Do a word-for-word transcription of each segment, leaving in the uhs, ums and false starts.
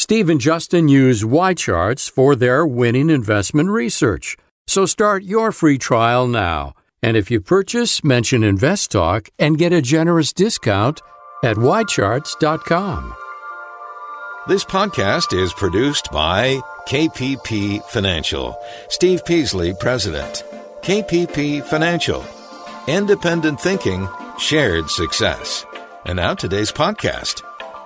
Steve and Justin use Y-Charts for their winning investment research. So start your free trial now. And if you purchase, mention InvestTalk and get a generous discount at y charts dot com. This podcast is produced by K P P Financial. Steve Peasley, President. K P P Financial. Independent thinking, shared success. And now today's podcast.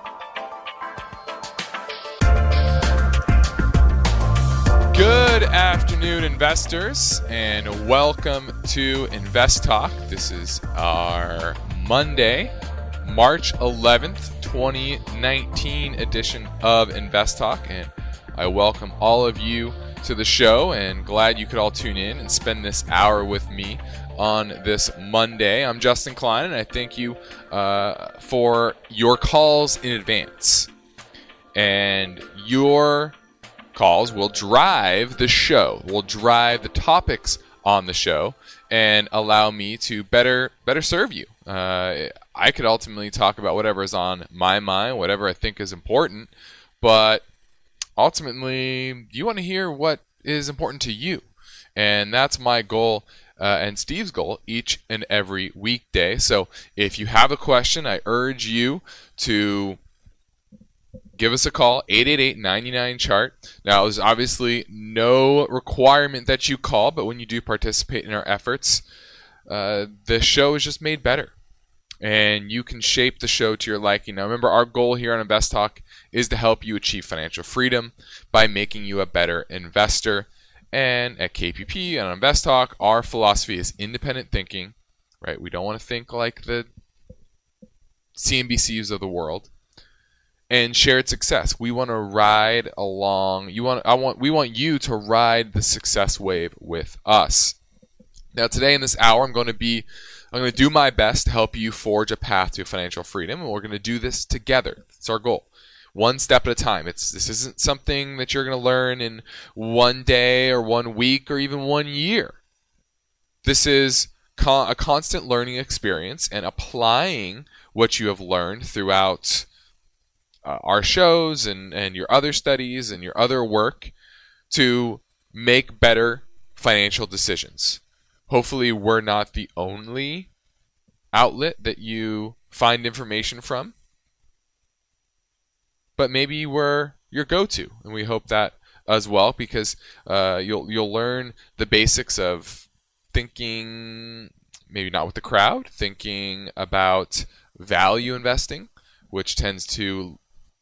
Good afternoon, investors, and welcome to Invest Talk. This is our Monday, March eleventh, twenty nineteen edition of Invest Talk, and I welcome all of you to the show and glad you could all tune in and spend this hour with me on this Monday. I'm Justin Klein, and I thank you uh, for your calls in advance. And your calls will drive the show, will drive the topics on the show, and allow me to better better serve you. Uh, I could ultimately talk about whatever is on my mind, whatever I think is important, but ultimately, you want to hear what is important to you. And that's my goal uh, and Steve's goal each and every weekday. So if you have a question, I urge you to give us a call, eight eight eight, nine nine, C H A R T. Now, there's obviously no requirement that you call, but when you do participate in our efforts, uh, the show is just made better. And you can shape the show to your liking. Now, remember, our goal here on Invest Talk is to help you achieve financial freedom by making you a better investor. And at K P P and on Invest Talk, our philosophy is independent thinking. Right? We don't want to think like the C N B Cs of the world. And shared success. We want to ride along. You want. I want. We want you to ride the success wave with us. Now, today in this hour, I'm going to be. I'm going to do my best to help you forge a path to financial freedom, and we're going to do this together. It's our goal, one step at a time. It's this isn't something that you're going to learn in one day or one week or even one year. This is con- a constant learning experience and applying what you have learned throughout Uh, our shows and, and your other studies and your other work to make better financial decisions. Hopefully we're not the only outlet that you find information from, but maybe we're your go-to, and we hope that as well, because uh, you'll you'll learn the basics of thinking, maybe not with the crowd, thinking about value investing, which tends to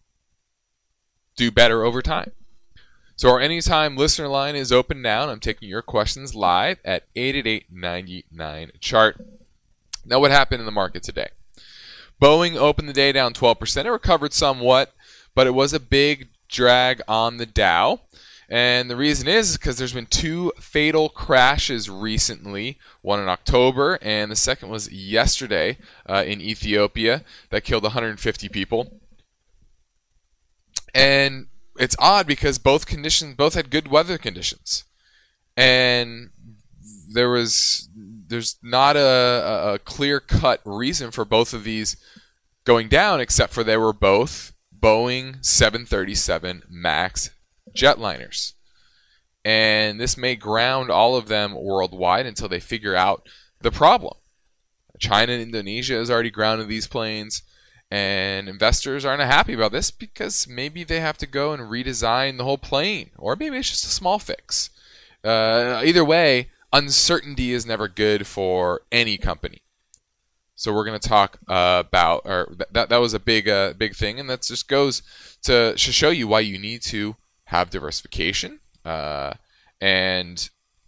do better over time. So our anytime listener line is open now, and I'm taking your questions live at eight eight eight, nine nine, C H A R T. Now, what happened in the market today? Boeing opened the day down twelve percent. It recovered somewhat, but it was a big drag on the Dow. And the reason is because there's been two fatal crashes recently, one in October, and the second was yesterday uh, in Ethiopia that killed one hundred fifty people. And it's odd because both conditions, both had good weather conditions, and there was there's not a, a clear-cut reason for both of these going down, except for they were both Boeing seven thirty-seven MAX jetliners, and this may ground all of them worldwide until they figure out the problem. China and Indonesia has already grounded these planes. And investors aren't happy about this because maybe they have to go and redesign the whole plane, or maybe it's just a small fix. Uh, either way, uncertainty is never good for any company. So we're going to talk uh, about, or that that was a big uh, big thing, and that just goes to, to show you why you need to have diversification, uh, and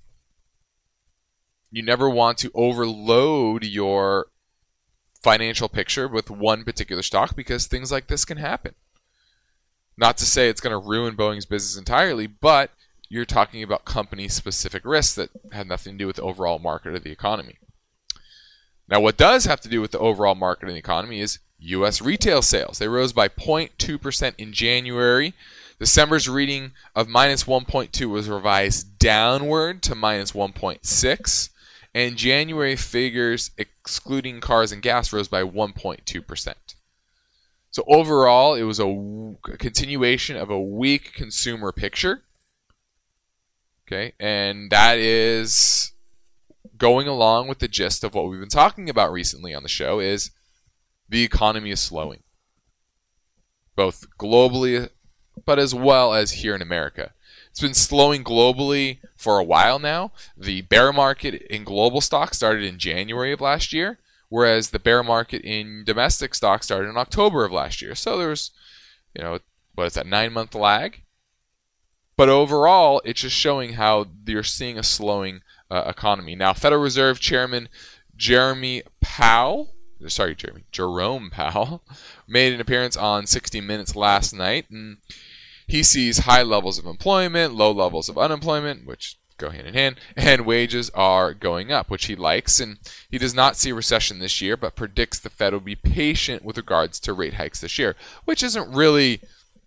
you never want to overload your financial picture with one particular stock, because things like this can happen. Not to say it's going to ruin Boeing's business entirely, but you're talking about company-specific risks that have nothing to do with the overall market or the economy. Now, what does have to do with the overall market and the economy is U S retail sales. They rose by zero point two percent in January. December's reading of minus one point two was revised downward to minus one point six. And January figures, excluding cars and gas, rose by one point two percent. So overall, it was a, w- a continuation of a weak consumer picture. Okay, and that is going along with the gist of what we've been talking about recently on the show, is the economy is slowing, both globally, but as well as here in America. It's been slowing globally for a while now. The bear market in global stocks started in January of last year, whereas the bear market in domestic stocks started in October of last year. So there's, you know, what is that, nine-month lag? But overall, it's just showing how you're seeing a slowing uh, economy. Now, Federal Reserve Chairman Jeremy Powell, sorry, Jeremy, Jerome Powell, made an appearance on sixty minutes last night, and he sees high levels of employment, low levels of unemployment, which go hand in hand, and wages are going up, which he likes. And he does not see a recession this year, but predicts the Fed will be patient with regards to rate hikes this year, which isn't really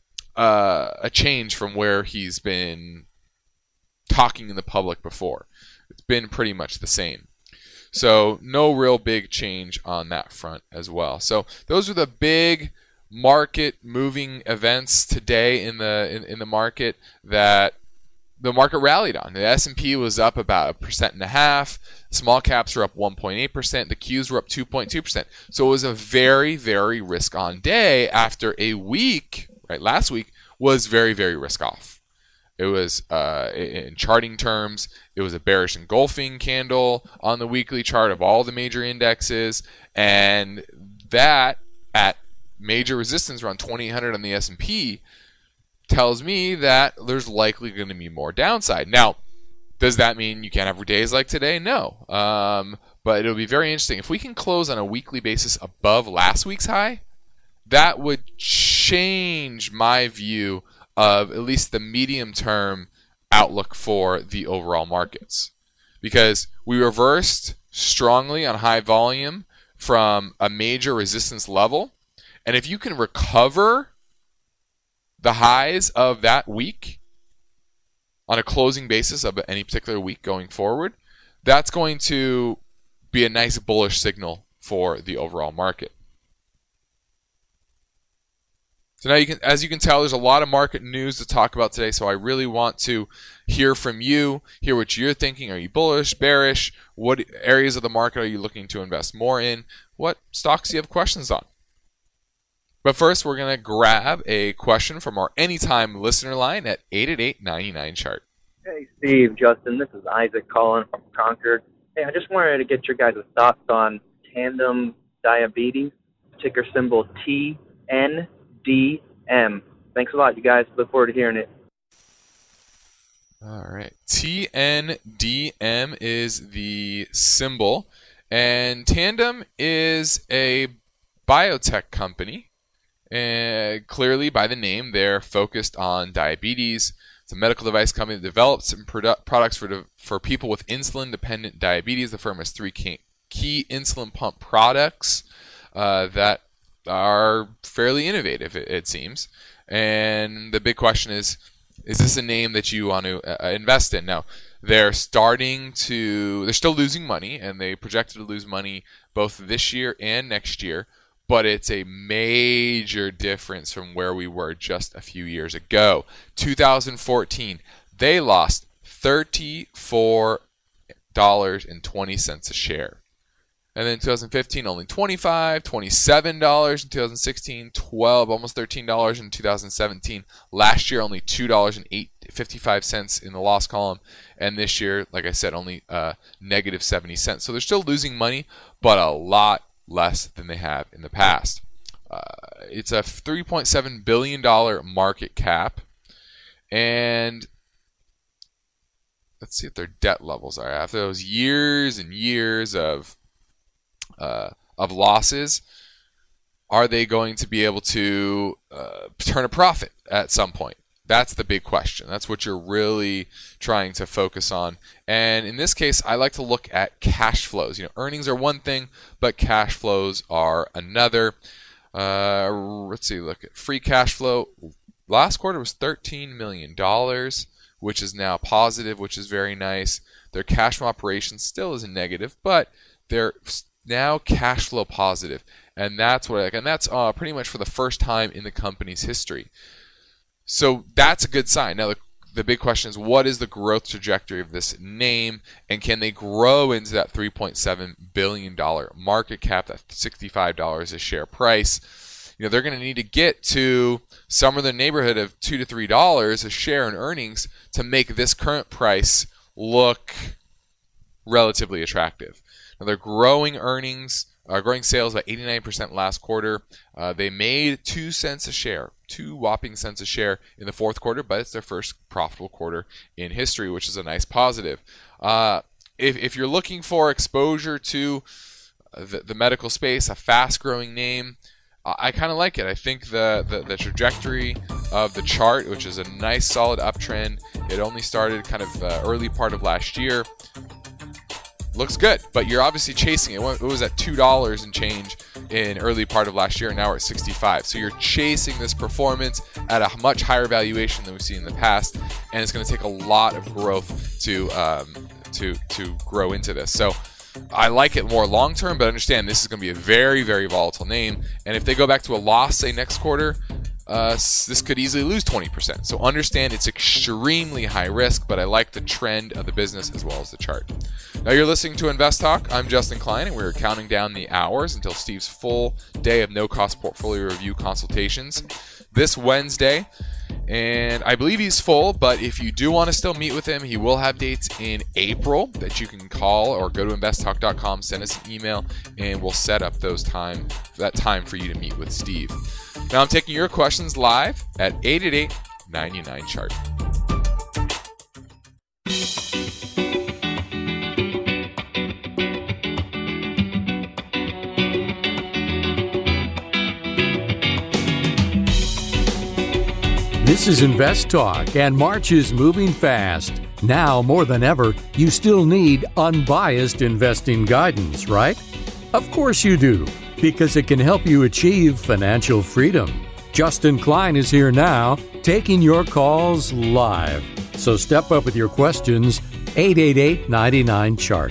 uh, a change from where he's been talking in the public before. It's been pretty much the same. So no real big change on that front as well. So those are the big market moving events today in the in, in the market that the market rallied on. The S and P was up about a percent and a half. Small caps were up one point eight percent. The Qs were up two point two percent. So it was a very, very risk-on day after a week, right? Last week was very, very risk-off. It was, uh, in charting terms, it was a bearish engulfing candle on the weekly chart of all the major indexes, and that at major resistance around twenty-eight hundred on the S and P tells me that there's likely going to be more downside. Now, does that mean you can't have days like today? No. Um, but it'll be very interesting. If we can close on a weekly basis above last week's high, that would change my view of at least the medium-term outlook for the overall markets. Because we reversed strongly on high volume from a major resistance level. And if you can recover the highs of that week on a closing basis of any particular week going forward, that's going to be a nice bullish signal for the overall market. So now you can, as you can tell, there's a lot of market news to talk about today, so I really want to hear from you, hear what you're thinking. Are you bullish, bearish? What areas of the market are you looking to invest more in? What stocks do you have questions on? But first, we're going to grab a question from our anytime listener line at eight eight eight, nine nine, chart. Hey, Steve, Justin, this is Isaac calling from Concord. Hey, I just wanted to get your guys' thoughts on Tandem Diabetes, ticker symbol T N D M. Thanks a lot, you guys. Look forward to hearing it. All right. T N D M is the symbol, and Tandem is a biotech company. And clearly, by the name, they're focused on diabetes. It's a medical device company that develops some produ- products for for people with insulin-dependent diabetes. The firm has three key, key insulin pump products uh, that are fairly innovative, it, it seems. And the big question is, is this a name that you want to uh, invest in? Now, they're starting to, they're still losing money, and they projected to lose money both this year and next year. But it's a major difference from where we were just a few years ago. two thousand fourteen, they lost thirty-four dollars and twenty cents a share. And then in two thousand fifteen, only twenty-five dollars, twenty-seven dollars in two thousand sixteen, twelve dollars, almost thirteen dollars in two thousand seventeen. Last year, only two dollars and fifty-five cents in the loss column. And this year, like I said, only uh, negative seventy cents. So they're still losing money, but a lot less than they have in the past. Uh, it's a three point seven billion dollars market cap, and let's see what their debt levels are. After those years and years of uh, of losses, are they going to be able to uh, turn a profit at some point? That's the big question. That's what you're really trying to focus on. And in this case, I like to look at cash flows. You know, earnings are one thing, but cash flows are another. Uh, let's see, look at free cash flow. Last quarter was thirteen million dollars, which is now positive, which is very nice. Their cash from operations still is a negative, but they're now cash flow positive. And that's what, and that's uh, pretty much for the first time in the company's history. So that's a good sign. Now, the, the big question is, what is the growth trajectory of this name, and can they grow into that three point seven billion dollars market cap, that sixty-five dollars a share price? You know, they're going to need to get to somewhere in the neighborhood of two to three dollars a share in earnings to make this current price look relatively attractive. Now, they're growing earnings, uh, growing sales by eighty-nine percent last quarter. Uh, they made two cents a share, two whopping cents a share in the fourth quarter, but it's their first profitable quarter in history, which is a nice positive. Uh, if, if you're looking for exposure to the, the medical space, a fast-growing name, I kind of like it. I think the, the, the trajectory of the chart, which is a nice solid uptrend, it only started kind of uh, early part of last year, looks good. But you're obviously chasing it. It was at two dollars and change in early part of last year, and now we're at sixty-five. So you're chasing this performance at a much higher valuation than we've seen in the past, and it's going to take a lot of growth to um, to to grow into this. So I like it more long term, but understand this is going to be a very, very volatile name. And if they go back to a loss, say next quarter, uh, this could easily lose twenty percent. So understand it's extremely high risk, but I like the trend of the business as well as the chart. Now you're listening to Invest Talk. I'm Justin Klein, and we're counting down the hours until Steve's full day of no-cost portfolio review consultations this Wednesday. And I believe he's full, but if you do want to still meet with him, he will have dates in April that you can call or go to invest talk dot com, send us an email, and we'll set up those time that time for you to meet with Steve. Now I'm taking your questions live at eight eight eight, nine nine, chart. This is Invest Talk, and March is moving fast. Now, more than ever, you still need unbiased investing guidance, right? Of course you do, because it can help you achieve financial freedom. Justin Klein is here now, taking your calls live. So step up with your questions, eight eight eight, nine nine, chart.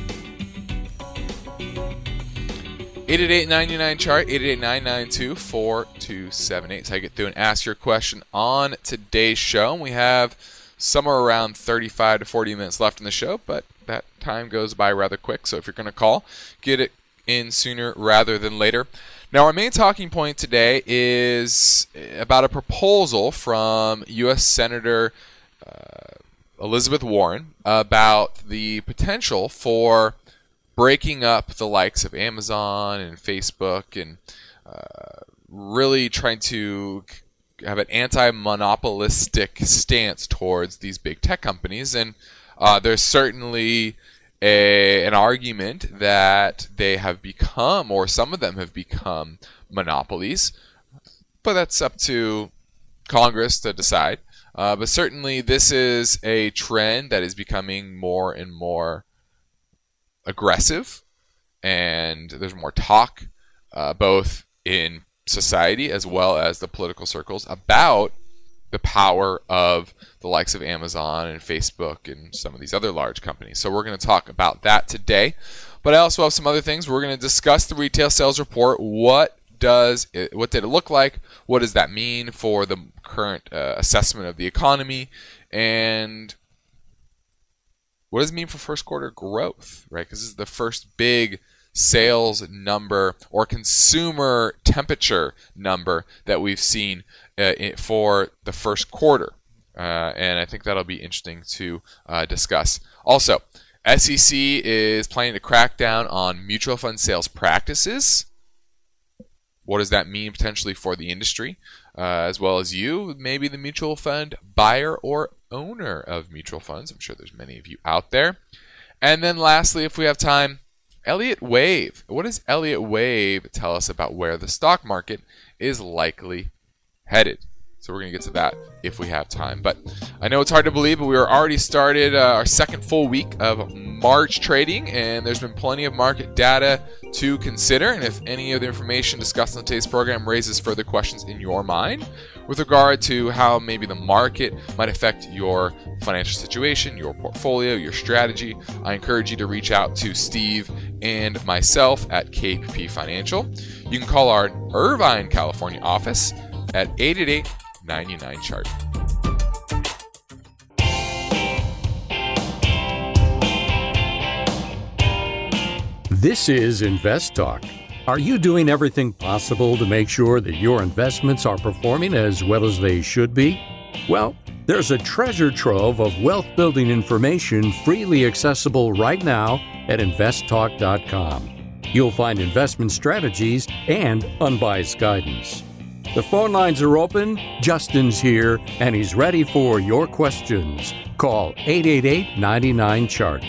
eight eight eight, nine nine, chart, eight eight eight, nine nine two, four two seven eight. So I get through and ask your question on today's show. We have somewhere around thirty-five to forty minutes left in the show, but that time goes by rather quick. So if you're going to call, get it in sooner rather than later. Now, our main talking point today is about a proposal from U S Senator uh, Elizabeth Warren about the potential for breaking up the likes of Amazon and Facebook and uh, really trying to have an anti-monopolistic stance towards these big tech companies. And uh, there's certainly a, an argument that they have become, or some of them have become, monopolies. But that's up to Congress to decide. Uh, but certainly this is a trend that is becoming more and more aggressive, and there's more talk uh, both in society as well as the political circles about the power of the likes of Amazon and Facebook and some of these other large companies. So we're going to talk about that today, but I also have some other things. We're going to discuss the retail sales report. What does it, what did it look like? What does that mean for the current uh, assessment of the economy? And what does it mean for first quarter growth, right? Because this is the first big sales number or consumer temperature number that we've seen uh, for the first quarter. Uh, and I think that'll be interesting to uh, discuss. Also, S E C is planning to crack down on mutual fund sales practices. What does that mean potentially for the industry, uh, as well as you, maybe the mutual fund buyer or owner of mutual funds? I'm sure there's many of you out there. And then lastly, if we have time, Elliott Wave. What does Elliott Wave tell us about where the stock market is likely headed? So we're going to get to that if we have time. But I know it's hard to believe, but we are already started uh, our second full week of March trading, and there's been plenty of market data to consider. And if any of the information discussed on today's program raises further questions in your mind, with regard to how maybe the market might affect your financial situation, your portfolio, your strategy, I encourage you to reach out to Steve and myself at K P P Financial. You can call our Irvine, California office at eight eight eight, nine nine, chart. This is Invest Talk. Are you doing everything possible to make sure that your investments are performing as well as they should be? Well, there's a treasure trove of wealth-building information freely accessible right now at invest talk dot com. You'll find investment strategies and unbiased guidance. The phone lines are open, Justin's here, and he's ready for your questions. Call eight eight eight, nine nine, chart.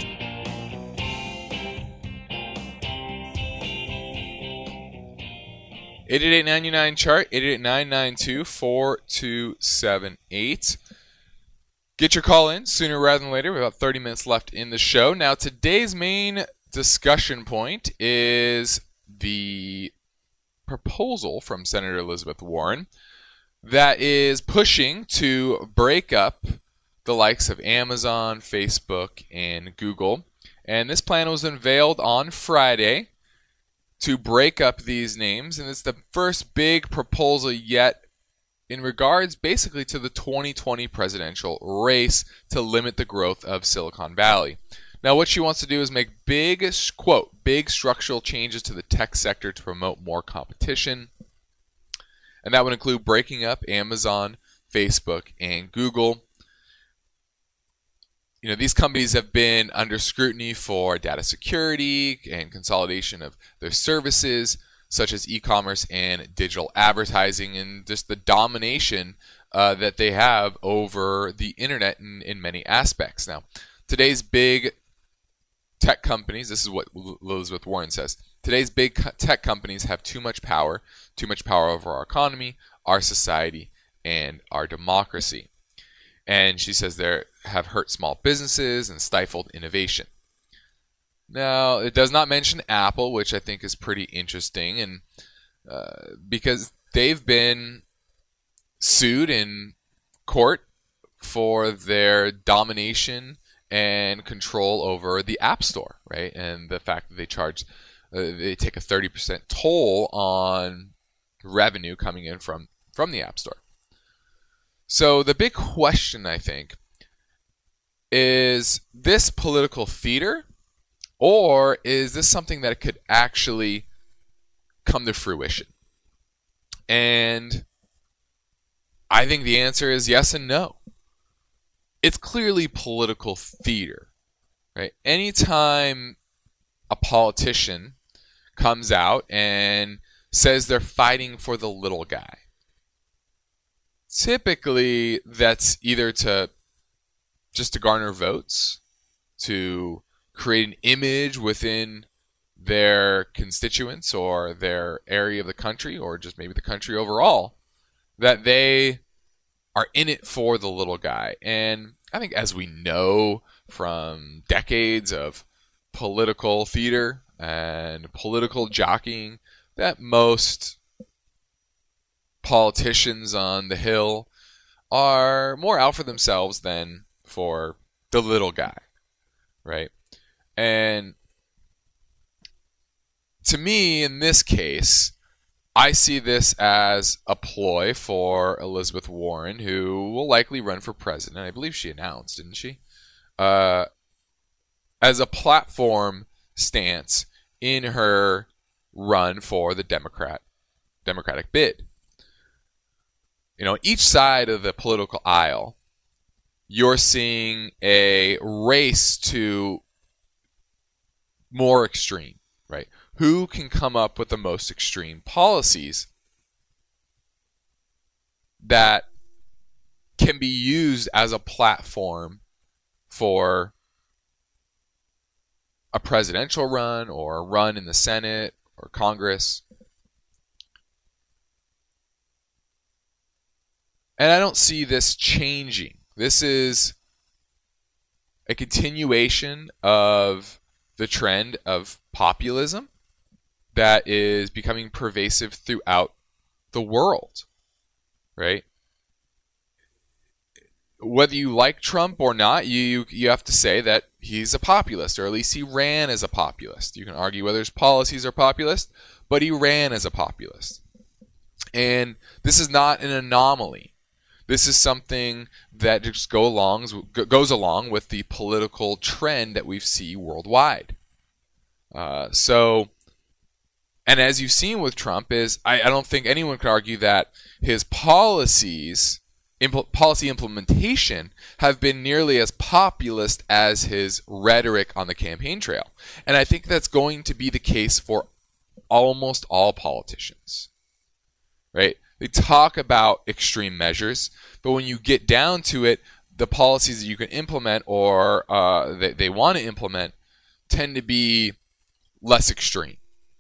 eight eight eight, nine nine, chart, eight eight eight, nine nine two, four two seven eight. Get your call in sooner rather than later. We have about thirty minutes left in the show. Now, today's main discussion point is the proposal from Senator Elizabeth Warren that is pushing to break up the likes of Amazon, Facebook, and Google. And this plan was unveiled on Friday to break up these names, and it's the first big proposal yet in regards basically to the twenty twenty presidential race to limit the growth of Silicon Valley. Now, what she wants to do is make big, quote, big structural changes to the tech sector to promote more competition, and that would include breaking up Amazon, Facebook, and Google. You know, these companies have been under scrutiny for data security and consolidation of their services, such as e-commerce and digital advertising, and just the domination uh, that they have over the internet in, in many aspects. Now, today's big tech companies, this is what Elizabeth Warren says, today's big tech companies have too much power, too much power over our economy, our society, and our democracy. And she says they have hurt small businesses and stifled innovation. Now, it does not mention Apple, which I think is pretty interesting, and uh, because they've been sued in court for their domination and control over the App Store, right? And the fact that they charge, uh, they take a thirty percent toll on revenue coming in from, from the App Store. So the big question, I think, is this political theater, or is this something that could actually come to fruition? And I think the answer is yes and no. It's clearly political theater, right? Anytime a politician comes out and says they're fighting for the little guy, typically that's either to just to garner votes, to create an image within their constituents or their area of the country, or just maybe the country overall, that they are in it for the little guy. And I think, as we know from decades of political theater and political jockeying, that most politicians on the Hill are more out for themselves than for the little guy, right? And to me, in this case, I see this as a ploy for Elizabeth Warren, who will likely run for president. I believe she announced, didn't she? Uh, as a platform stance in her run for the Democrat Democratic bid. You know, each side of the political aisle, you're seeing a race to more extreme, right? Who can come up with the most extreme policies that can be used as a platform for a presidential run or a run in the Senate or Congress? And I don't see this changing. This is a continuation of the trend of populism that is becoming pervasive throughout the world, right? whether you like Trump or not, you you have to say that he's a populist, or at least he ran as a populist. You can argue whether his policies are populist, but he ran as a populist. And this is not an anomaly. This is something that just go along, goes along with the political trend that we see worldwide. Uh, so, and as you've seen with Trump, is I, I don't think anyone could argue that his policies, impl- policy implementation, have been nearly as populist as his rhetoric on the campaign trail. And I think that's going to be the case for almost all politicians, right? They talk about extreme measures, but when you get down to it, the policies that you can implement or uh, they, they want to implement tend to be less extreme.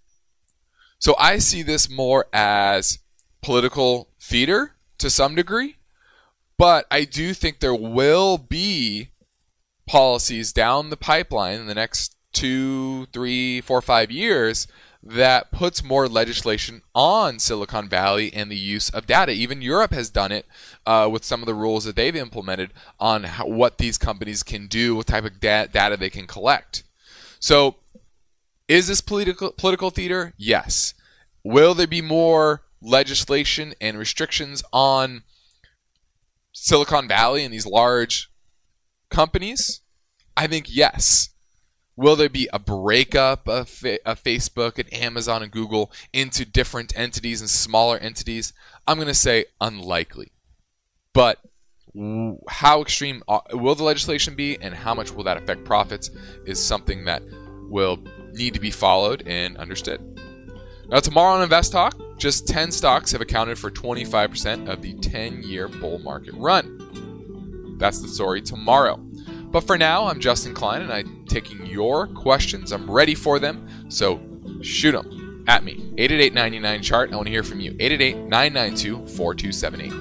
So I see this more as political theater to some degree, but I do think there will be policies down the pipeline in the next two, three, four, five years that puts more legislation on Silicon Valley and the use of data. Even Europe has done it uh, with some of the rules that they've implemented on how, what these companies can do, what type of da- data they can collect. So is this political political theater? Yes. Will there be more legislation and restrictions on Silicon Valley and these large companies? I think yes. Will there be a breakup of, fa- of Facebook and Amazon and Google into different entities and smaller entities? I'm going to say unlikely. But w- how extreme will the legislation be and how much will that affect profits is something that will need to be followed and understood. Now tomorrow on Invest Talk, just ten stocks have accounted for twenty-five percent of the ten-year bull market run. That's the story tomorrow. But for now, I'm Justin Klein, and I'm taking your questions. I'm ready for them, so shoot them at me. eight eight eight, nine nine, chart. I want to hear from you. eight eight eight, nine nine two, four two seven eight.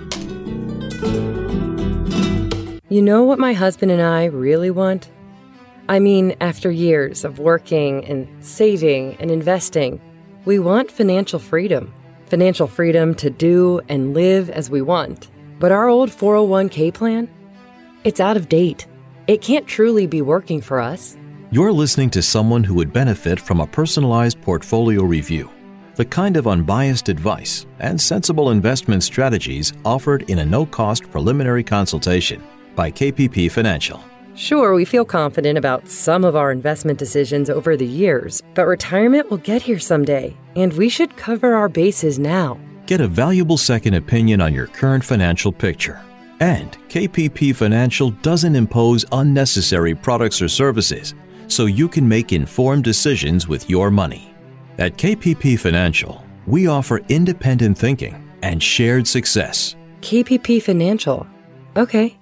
You know what my husband and I really want? I mean, after years of working and saving and investing, we want financial freedom. Financial freedom to do and live as we want. But our old four oh one k plan? It's out of date. It can't truly be working for us. You're listening to someone who would benefit from a personalized portfolio review, the kind of unbiased advice and sensible investment strategies offered in a no-cost preliminary consultation by K P P Financial. Sure, we feel confident about some of our investment decisions over the years, but retirement will get here someday, and we should cover our bases now. Get a valuable second opinion on your current financial picture. And K P P Financial doesn't impose unnecessary products or services, so you can make informed decisions with your money. At K P P Financial, we offer independent thinking and shared success. K P P Financial. Okay.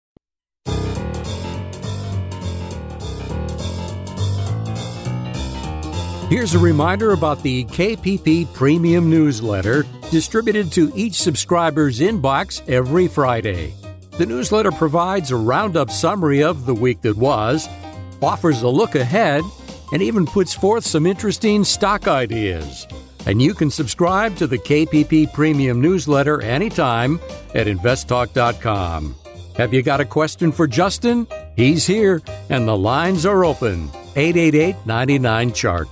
Here's a reminder about the K P P Premium Newsletter distributed to each subscriber's inbox every Friday. The newsletter provides a roundup summary of the week that was, offers a look ahead, and even puts forth some interesting stock ideas. And you can subscribe to the K P P Premium Newsletter anytime at invest talk dot com. Have you got a question for Justin? He's here, and the lines are open. eight eight eight, nine nine, chart.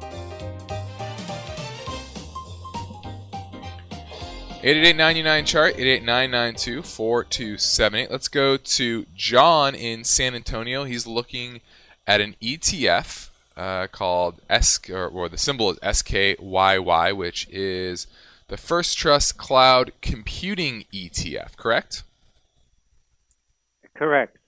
eight eight eight, nine nine, chart, eight eight eight, nine nine two, four two seven eight. Let's go to John in San Antonio. He's looking at an E T F uh, called S, or, or the symbol is S K Y Y, which is the First Trust Cloud Computing E T F, correct? Correct.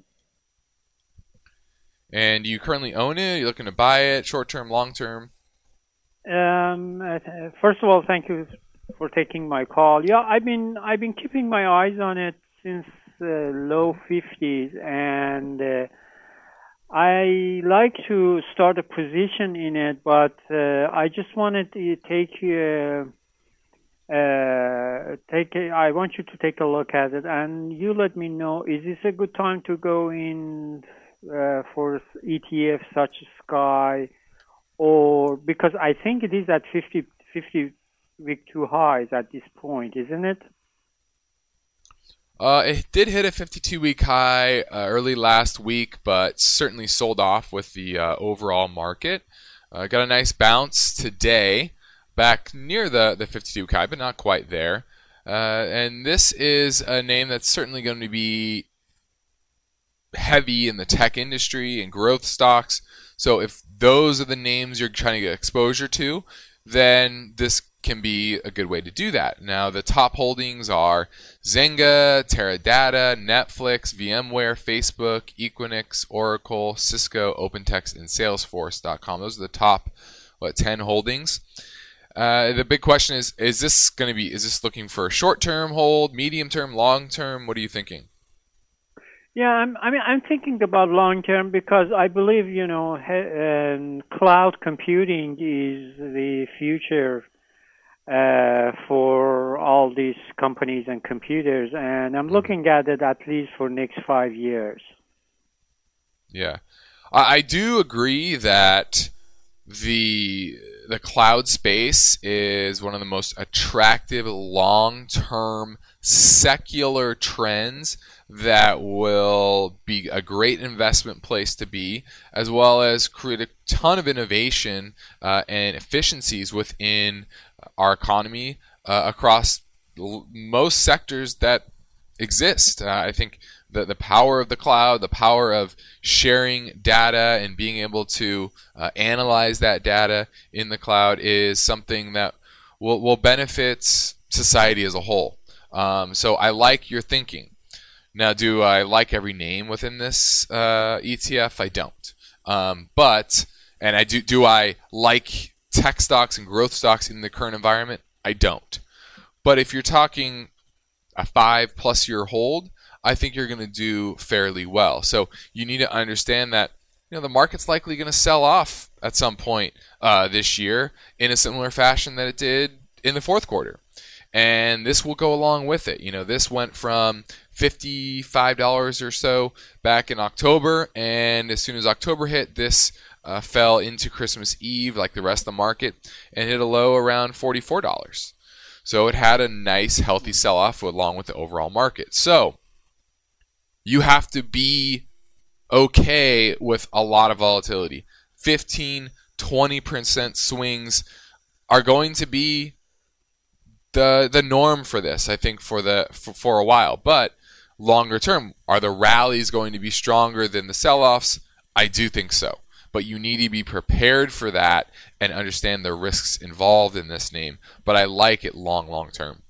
And you currently own it? You're looking to buy it, short-term, long-term? Um, uh, first of all, thank you for taking my call. Yeah, I've been I've been keeping my eyes on it since uh, low fifties, and uh, I like to start a position in it, but uh, I just wanted to take uh, uh, take. A, I want you to take a look at it, and you let me know: is this a good time to go in uh, for E T F such as Sky, or because I think it is at fifty, fifty week two highs at this point, isn't it? Uh, it did hit a fifty-two week high uh, early last week, but certainly sold off with the uh, overall market. Uh, got a nice bounce today, back near the, the fifty-two week high, but not quite there. Uh, and this is a name that's certainly going to be heavy in the tech industry and growth stocks. So if those are the names you're trying to get exposure to, then this can be a good way to do that. Now, the top holdings are Zynga, Teradata, Netflix, VMware, Facebook, Equinix, Oracle, Cisco, OpenText, and Salesforce dot com. Those are the top, what, ten holdings. Uh, the big question is, is this going to be, is this looking for a short-term hold, medium-term, long-term? What are you thinking? Yeah, I'm, I mean, I'm thinking about long-term because I believe, you know, he, uh, cloud computing is the future uh, for all these companies and computers, and I'm looking at it at least for next five years. Yeah, I, I do agree that the the cloud space is one of the most attractive long-term secular trends that will be a great investment place to be, as well as create a ton of innovation uh, and efficiencies within our economy uh, across l- most sectors that exist. Uh, I think the, the power of the cloud, the power of sharing data and being able to uh, analyze that data in the cloud is something that will, will benefit society as a whole. Um, so I like your thinking. Now, do I like every name within this uh, E T F? I don't. Um, but, and I do, do I like tech stocks and growth stocks in the current environment? I don't. But if you're talking a five plus year hold, I think you're going to do fairly well. So you need to understand that, you know, the market's likely going to sell off at some point uh, this year in a similar fashion that it did in the fourth quarter. And this will go along with it. You know, this went from fifty-five dollars or so back in October, and as soon as October hit, this uh, fell into Christmas Eve like the rest of the market and hit a low around forty-four dollars. So it had a nice, healthy sell-off along with the overall market. So you have to be okay with a lot of volatility. fifteen, twenty percent swings are going to be the the norm for this, I think, for the for, for a while. But longer term, are the rallies going to be stronger than the sell-offs? I do think so. But you need to be prepared for that and understand the risks involved in this name. But I like it long, long term.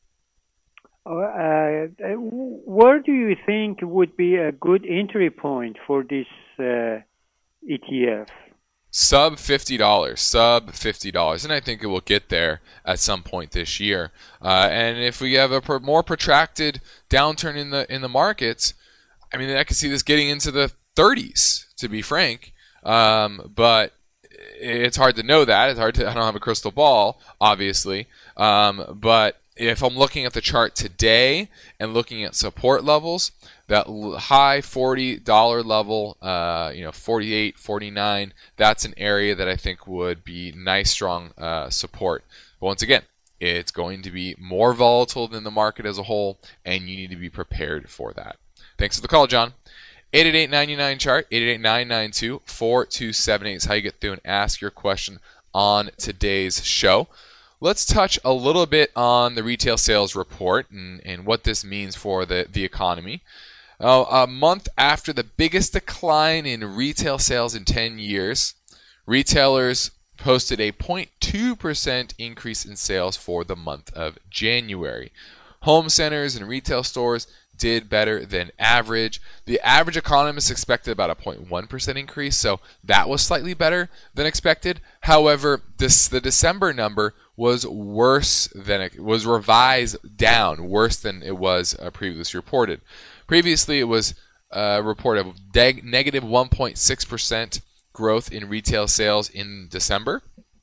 Uh, where do you think would be a good entry point for this uh, E T F? Sub fifty dollars, sub fifty dollars, and I think it will get there at some point this year. Uh, and if we have a pro- more protracted downturn in the in the markets, I mean, I could see this getting into the thirties, to be frank. Um, but it's hard to know that. It's hard to. I don't have a crystal ball, obviously. Um, but if I'm looking at the chart today and looking at support levels, that high forty dollars level, uh, you know, forty-eight, forty-nine, that's an area that I think would be nice, strong uh, support. But once again, it's going to be more volatile than the market as a whole, and you need to be prepared for that. Thanks for the call, John. eight eight eight, nine nine, chart, eight eight eight, nine nine two, four two seven eight is how you get through and ask your question on today's show. Let's touch a little bit on the retail sales report and, and what this means for the, the economy. Uh, a month after the biggest decline in retail sales in ten years, retailers posted a zero point two percent increase in sales for the month of January. Home centers and retail stores did better than average. The average economist expected about a zero point one percent increase, so that was slightly better than expected. However, this the December number was worse than it was revised down, worse than it was uh, previously reported. Previously, it was a report of de- negative one point six percent growth in retail sales in December.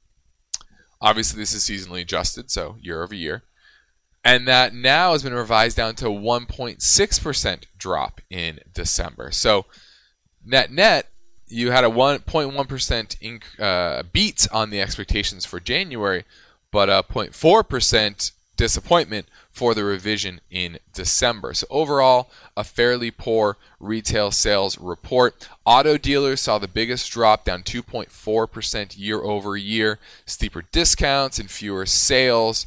Obviously, this is seasonally adjusted, so year over year. And that now has been revised down to one point six percent drop in December. So net net, you had a one point one percent inc- uh, beat on the expectations for January, but a zero point four percent disappointment for the revision in December. So overall, a fairly poor retail sales report. Auto dealers saw the biggest drop, down two point four percent year over year. Steeper discounts and fewer sales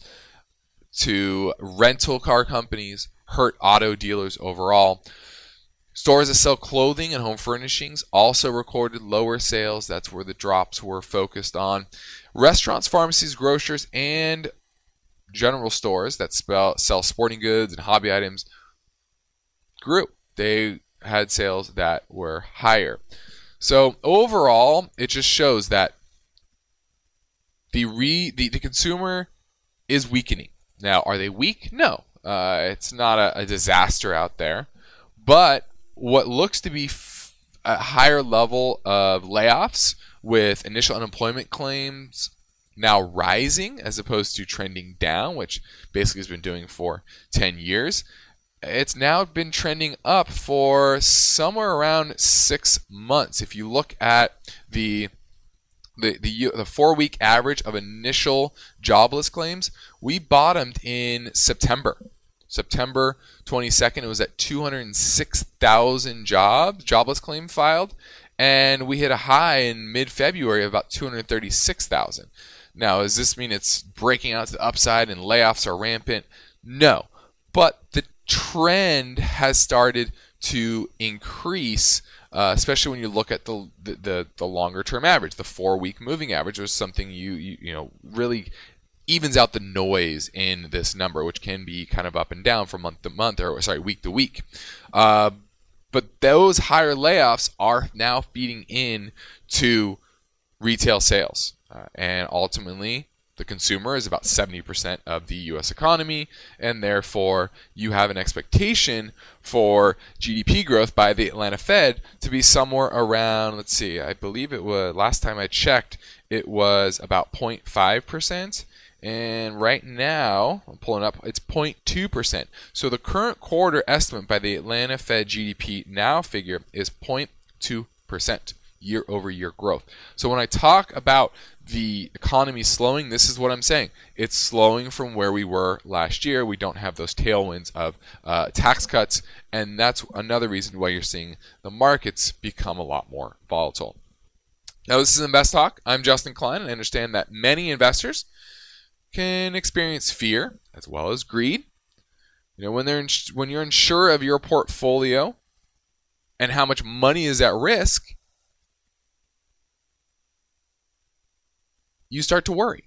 to rental car companies hurt auto dealers overall. Stores that sell clothing and home furnishings also recorded lower sales. That's where the drops were focused on. Restaurants, pharmacies, grocers, and general stores that spell, sell sporting goods and hobby items grew. They had sales that were higher. So overall, it just shows that the re, the, the consumer is weakening. Now, are they weak? No. Uh, it's not a, a disaster out there. But what looks to be f- a higher level of layoffs with initial unemployment claims now rising as opposed to trending down, which basically has been doing for ten years. It's now been trending up for somewhere around six months. If you look at the the the, the four-week average of initial jobless claims, we bottomed in September. September twenty-second, it was at two hundred six thousand jobs, jobless claim filed, and we hit a high in mid-February of about two hundred thirty-six thousand. Now, does this mean it's breaking out to the upside and layoffs are rampant? No, but the trend has started to increase, uh, especially when you look at the the, the, the longer-term average, the four-week moving average, or something you, you you know really evens out the noise in this number, which can be kind of up and down from month to month, or sorry, week to week. Uh, but those higher layoffs are now feeding in to retail sales. Uh, and ultimately, the consumer is about seventy percent of the U S economy, and therefore you have an expectation for G D P growth by the Atlanta Fed to be somewhere around, let's see, I believe it was, last time I checked, it was about zero point five percent. And right now, I'm pulling up, it's zero point two percent. So the current quarter estimate by the Atlanta Fed G D P Now figure is zero point two percent year over year growth. So when I talk about the economy slowing, this is what I'm saying. It's slowing from where we were last year. We don't have those tailwinds of uh, tax cuts, and that's another reason why you're seeing the markets become a lot more volatile. Now, this is Invest Talk. I'm Justin Klein, and I understand that many investors can experience fear as well as greed. You know, when they're ins- when you're unsure of your portfolio and how much money is at risk, you start to worry.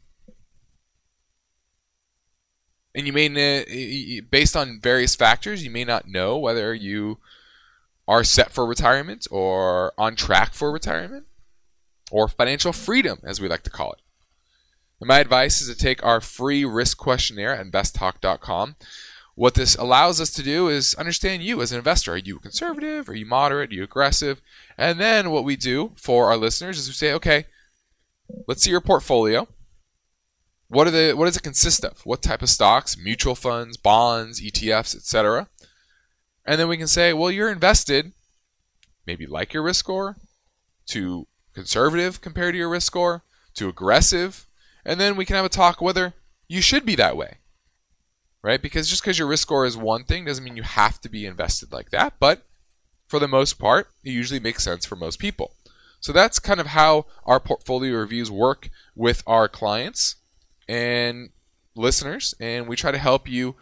And you may, based on various factors, you may not know whether you are set for retirement or on track for retirement or financial freedom, as we like to call it. And my advice is to take our free risk questionnaire at invest talk dot com. What this allows us to do is understand you as an investor. Are you conservative? Are you moderate? Are you aggressive? And then what we do for our listeners is we say, okay, let's see your portfolio. What are the what does it consist of? What type of stocks? Mutual funds, bonds, E T Fs, et cetera. And then we can say, well, you're invested, maybe like your risk score, to conservative compared to your risk score, to aggressive. And then we can have a talk whether you should be that way, right? Because just because your risk score is one thing doesn't mean you have to be invested like that. But for the most part, it usually makes sense for most people. So that's kind of how our portfolio reviews work with our clients and listeners. And we try to help you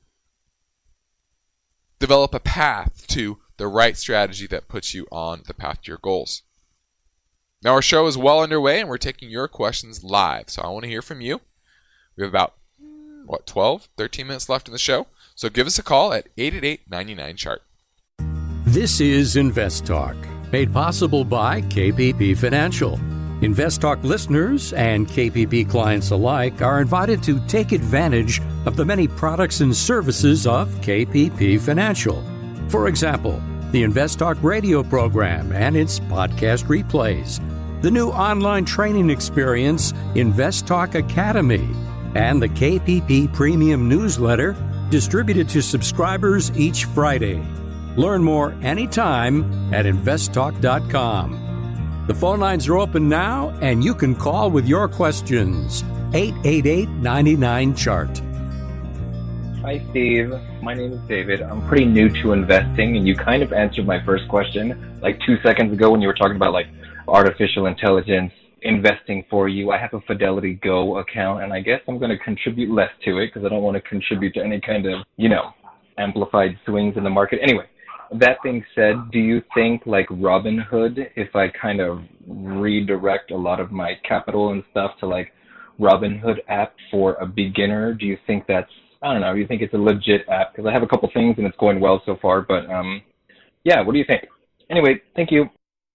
develop a path to the right strategy that puts you on the path to your goals. Now, our show is well underway, and we're taking your questions live. So I want to hear from you. We have about, what, twelve, thirteen minutes left in the show. So give us a call at eight eight eight, nine nine, C H A R T. This is Invest Talk, made possible by K P P Financial. Invest Talk listeners and K P P clients alike are invited to take advantage of the many products and services of K P P Financial. For example, the Invest Talk radio program and its podcast replays, the new online training experience, Invest Talk Academy, and the K P P Premium newsletter distributed to subscribers each Friday. Learn more anytime at invest talk dot com. The phone lines are open now, and you can call with your questions. eight eight eight, nine nine, C H A R T. Hi, Steve. My name is David. I'm pretty new to investing, and you kind of answered my first question like two seconds ago when you were talking about like artificial intelligence investing for you. I have a Fidelity Go account, and I guess I'm going to contribute less to it because I don't want to contribute to any kind of, you know, amplified swings in the market. Anyway, that being said, do you think like Robinhood, if I kind of redirect a lot of my capital and stuff to like Robinhood app for a beginner, do you think that's, I don't know, you think it's a legit app? Because I have a couple things and it's going well so far, but um, yeah, what do you think? Anyway, thank you.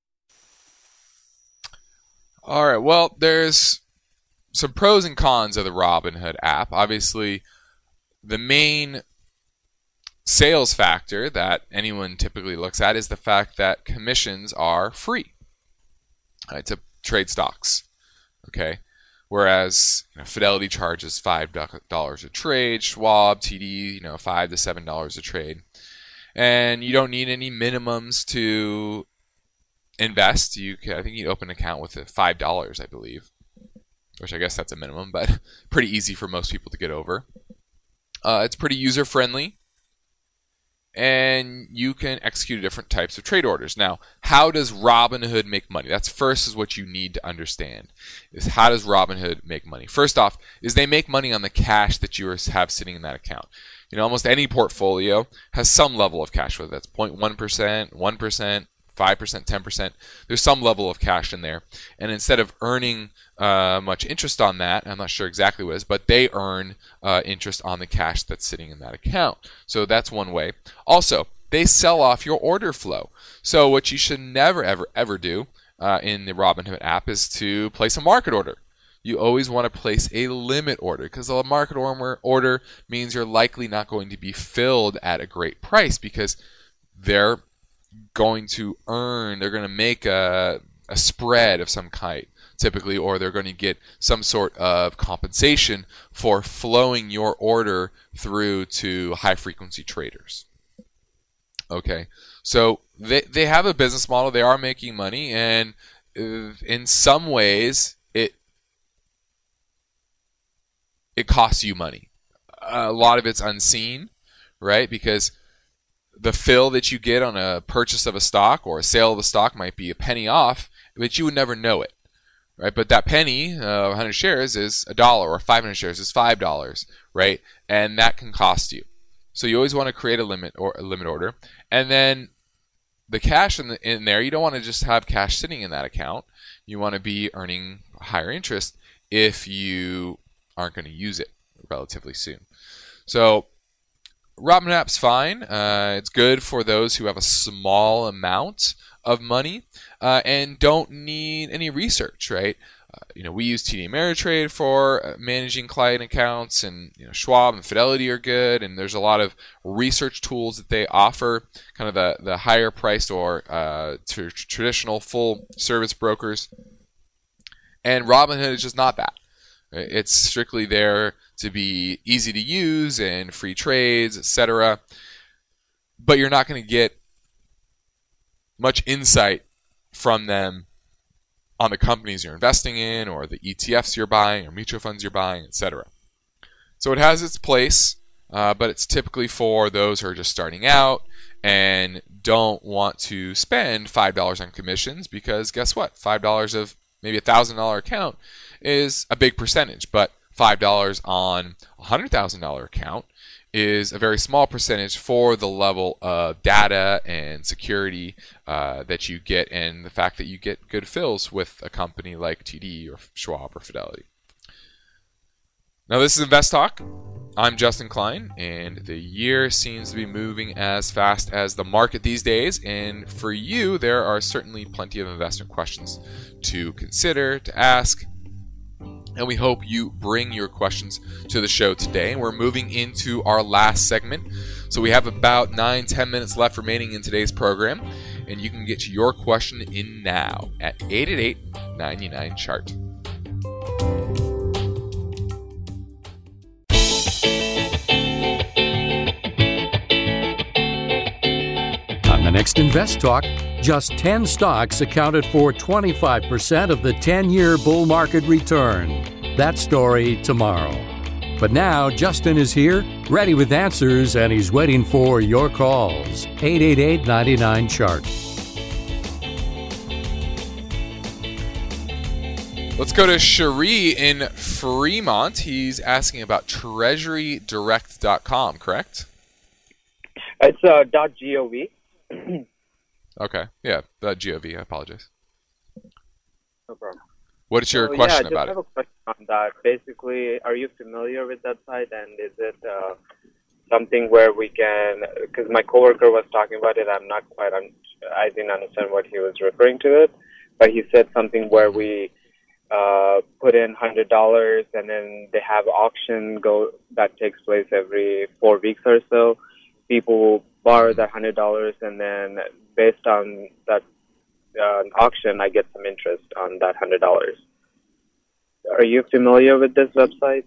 All right, well, there's some pros and cons of the Robinhood app. Obviously, the main sales factor that anyone typically looks at is the fact that commissions are free uh, to trade stocks, okay? Whereas you know, Fidelity charges five dollars a trade, Schwab, T D, you know, five to seven dollars a trade. And you don't need any minimums to invest. You can, I think you can open an account with five dollars, I believe, which I guess that's a minimum, but pretty easy for most people to get over. Uh, it's pretty user-friendly. And you can execute different types of trade orders. Now, how does Robinhood make money? That's first is what you need to understand, is how does Robinhood make money? First off, is they make money on the cash that you have sitting in that account. You know, almost any portfolio has some level of cash, whether that's zero point one percent, one percent, five percent, ten percent. There's some level of cash in there. And instead of earning uh, much interest on that, I'm not sure exactly what it is, but they earn uh, interest on the cash that's sitting in that account. So that's one way. Also, they sell off your order flow. So what you should never, ever, ever do uh, in the Robinhood app is to place a market order. You always want to place a limit order because a market order means you're likely not going to be filled at a great price because they're going to earn, they're going to make a, a spread of some kind, typically, or they're going to get some sort of compensation for flowing your order through to high-frequency traders. Okay, so they they have a business model, they are making money, and in some ways, it it costs you money. A lot of it's unseen, right? Because the fill that you get on a purchase of a stock or a sale of a stock might be a penny off, but you would never know it, right? But that penny, uh, one hundred shares, is a dollar, or five hundred shares is five dollars, right? And that can cost you. So you always want to create a limit or a limit order, and then the cash in, the, in there, you don't want to just have cash sitting in that account. You want to be earning higher interest if you aren't going to use it relatively soon. So Robinhood app's fine. Uh, it's good for those who have a small amount of money uh, and don't need any research, right? Uh, you know, we use T D Ameritrade for uh, managing client accounts, and you know, Schwab and Fidelity are good, and there's a lot of research tools that they offer, kind of the, the higher priced or uh, to traditional full service brokers. And Robinhood is just not that. It's strictly there to be easy to use and free trades, et cetera. But you're not going to get much insight from them on the companies you're investing in, or the E T Fs you're buying, or mutual funds you're buying, et cetera. So it has its place, uh, but it's typically for those who are just starting out and don't want to spend five dollars on commissions, because guess what? five dollars of maybe a one thousand dollars account is a big percentage, but five dollars on a one hundred thousand dollars account is a very small percentage for the level of data and security uh, that you get, and the fact that you get good fills with a company like T D or Schwab or Fidelity. Now, this is Invest Talk. I'm Justin Klein, and the year seems to be moving as fast as the market these days. And for you, there are certainly plenty of investment questions to consider, to ask. And we hope you bring your questions to the show today. And we're moving into our last segment. So we have about nine, ten minutes left remaining in today's program. And you can get your question in now at eight eight eight, nine nine, chart. On the next Invest Talk, just ten stocks accounted for twenty-five percent of the ten-year bull market return. That story tomorrow. But now Justin is here, ready with answers, and he's waiting for your calls. eight eight eight, nine nine, chart. Let's go to Cherie in Fremont. He's asking about treasury direct dot com, correct? It's uh, .gov. Okay, yeah, uh, .gov, I apologize. No problem. What is your so, question yeah, about it? I it? have a question on that. Basically, are you familiar with that site, and is it uh, something where we can, because my coworker was talking about it, I'm not quite, un- I didn't understand what he was referring to it, but he said something where we uh, put in one hundred dollars and then they have auction go that takes place every four weeks or so. People borrow that one hundred dollars, and then based on that uh, auction, I get some interest on that one hundred dollars. Are you familiar with this website?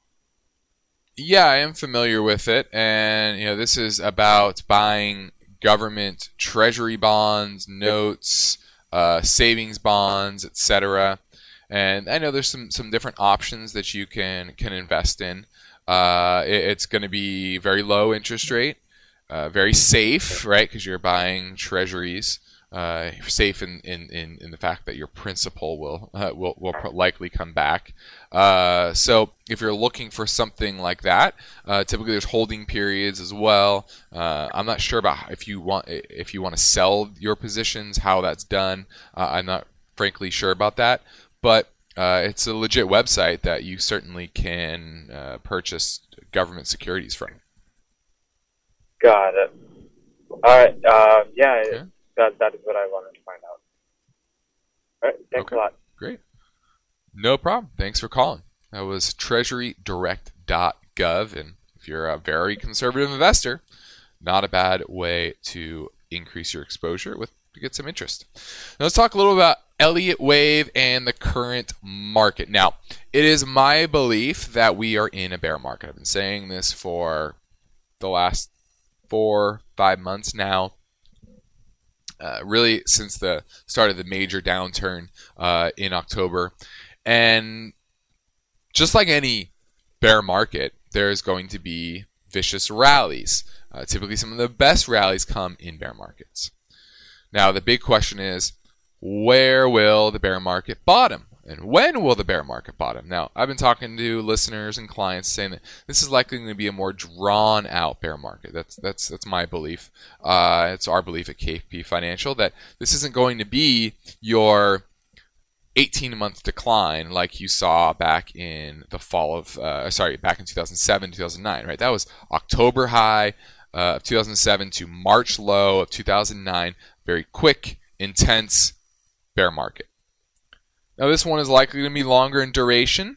Yeah, I am familiar with it, and you know, this is about buying government treasury bonds, notes, uh, savings bonds, et cetera. And I know there's some, some different options that you can can invest in. Uh, it, it's going to be very low interest rate, uh, very safe, right? Because you're buying treasuries. Uh, safe in, in, in, in the fact that your principal will uh, will will likely come back. Uh, so if you're looking for something like that, uh, typically there's holding periods as well. Uh, I'm not sure about if you want if you want to sell your positions, how that's done. Uh, I'm not frankly sure about that, but uh, it's a legit website that you certainly can uh, purchase government securities from. Got it. All right. Uh, yeah. Okay. That that is what I wanted to find out. All right, thanks Okay. a lot. Great. No problem. Thanks for calling. That was treasury direct dot gov, and if you're a very conservative investor, not a bad way to increase your exposure with to get some interest. Now let's talk a little about Elliott Wave and the current market. Now, it is my belief that we are in a bear market. I've been saying this for the last four, five months now. Uh, really since the start of the major downturn uh, in October. And just like any bear market, there's going to be vicious rallies. Uh, typically, some of the best rallies come in bear markets. Now, the big question is, where will the bear market bottom? And when will the bear market bottom? Now, I've been talking to listeners and clients saying that this is likely going to be a more drawn-out bear market. That's that's that's my belief. Uh, it's our belief at K P P Financial that this isn't going to be your eighteen-month decline like you saw back in the fall of, uh, sorry, back in two thousand seven, two thousand nine, right? That was October high uh, of two thousand seven to March low of two thousand nine. Very quick, intense bear market. Now, this one is likely to be longer in duration,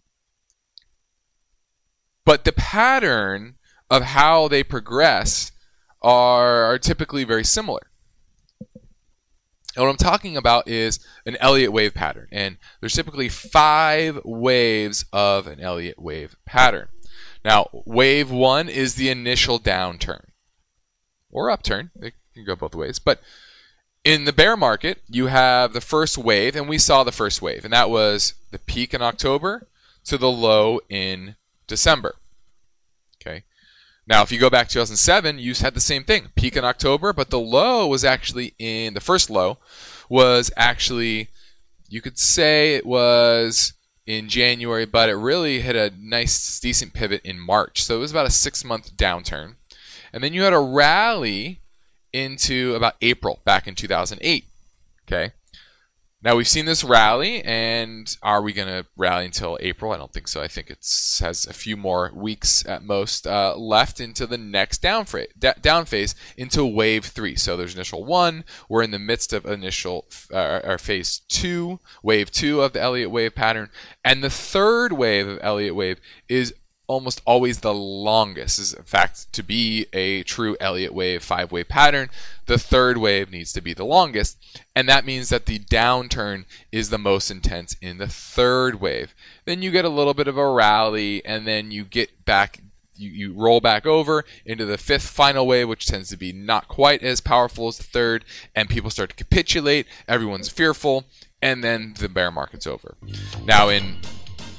but the pattern of how they progress are, are typically very similar. And what I'm talking about is an Elliott wave pattern, and there's typically five waves of an Elliott wave pattern. Now, wave one is the initial downturn, or upturn. It can go both ways, but in the bear market, you have the first wave, and we saw the first wave, and that was the peak in October to the low in December. Okay. Now, if you go back to two thousand seven, you had the same thing, peak in October, but the low was actually in, the first low was actually, you could say it was in January, but it really hit a nice, decent pivot in March. So it was about a six-month downturn. And then you had a rally into about April back in two thousand eight. Okay. Now we've seen this rally, and are we going to rally until April? I don't think so. I think it has a few more weeks at most uh, left into the next down, fra- d- down phase into wave three. So there's initial one. We're in the midst of initial uh, or phase two, wave two of the Elliott wave pattern, and the third wave of Elliott wave is almost always the longest. Is in fact, to be a true Elliott wave five-wave pattern, the third wave needs to be the longest, and that means that the downturn is the most intense in the third wave. Then you get a little bit of a rally, and then you get back, you, you roll back over into the fifth final wave, which tends to be not quite as powerful as the third, and people start to capitulate, everyone's fearful, and then the bear market's over. Now in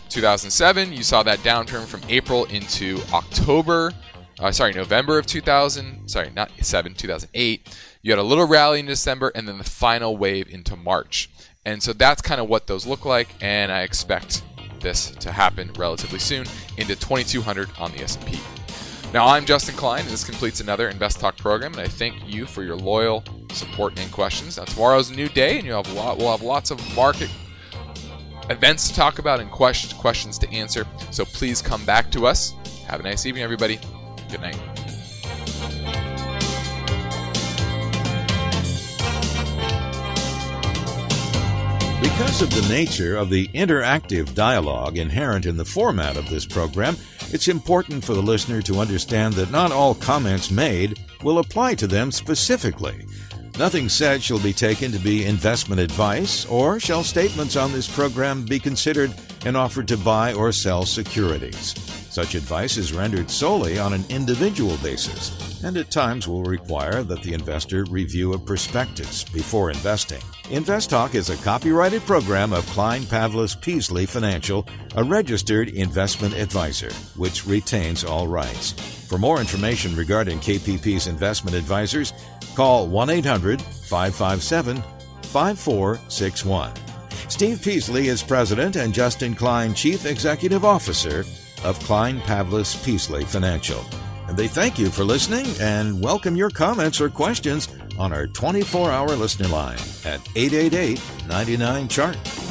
two thousand seven, you saw that downturn from April into October. Uh, sorry, November of two thousand. Sorry, not seven, two thousand eight. You had a little rally in December, and then the final wave into March. And so that's kind of what those look like, and I expect this to happen relatively soon into twenty-two hundred on the S and P. Now, I'm Justin Klein, and this completes another Invest Talk program, and I thank you for your loyal support and questions. Now, tomorrow's a new day, and you have a lot, we'll have lots of market events to talk about and questions, questions to answer, so please come back to us. Have a nice evening, everybody. Good night. Because of the nature of the interactive dialogue inherent in the format of this program, it's important for the listener to understand that not all comments made will apply to them specifically. Nothing said shall be taken to be investment advice, or shall statements on this program be considered an offer to buy or sell securities. Such advice is rendered solely on an individual basis, and at times will require that the investor review a prospectus before investing. Invest Talk is a copyrighted program of Klein Pavlis Peasley Financial, a registered investment advisor, which retains all rights. For more information regarding K P P's investment advisors, call one eight hundred, five five seven, five four six one. Steve Peasley is President and Justin Klein Chief Executive Officer of Klein Pavlis Peasley Financial. And they thank you for listening and welcome your comments or questions on our twenty-four hour listener line at eight eight eight, nine nine, C H A R T.